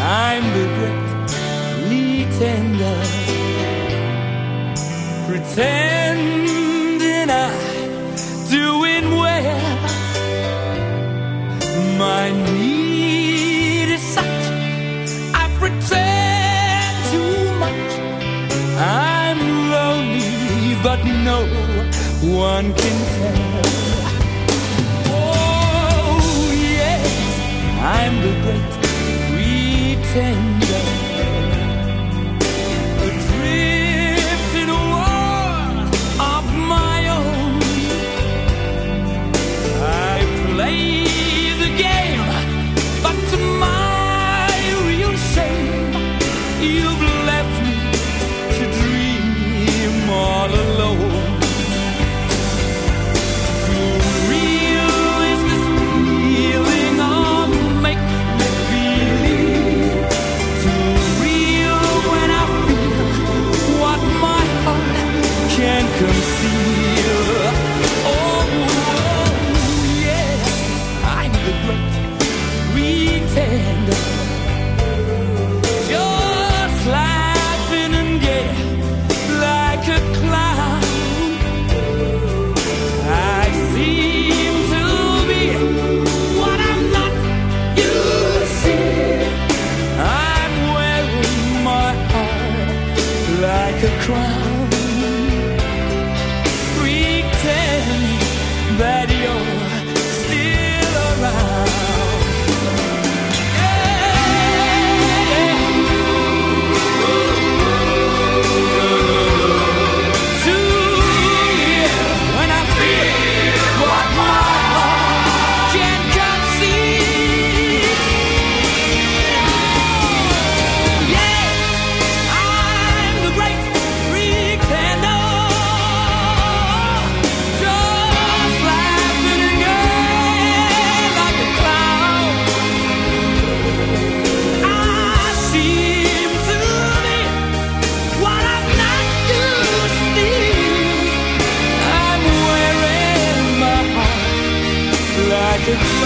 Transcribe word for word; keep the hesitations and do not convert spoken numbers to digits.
I'm the great pretender, pretending I'm doing well. My need is such, I pretend too much. I'm lonely, but no one can tell. Oh yes, I'm the great pretender, adrift in a world of my own. I play the game, but to my real shame, you've left me to dream all alone. Too real is this feeling of make-believe. Too real when I feel what my heart can't conceal. Oh, yeah, I'm the great pretender, just laughing and gay like a clown. I seem to be what I'm not, you see. I'm wearing my heart like a crown, pretending that you're still around. When I feel what my heart can't conceive. Yeah, I'm the great pretender, just laughing again like a clown. I seem to be what I'm not used to. I'm wearing my heart like a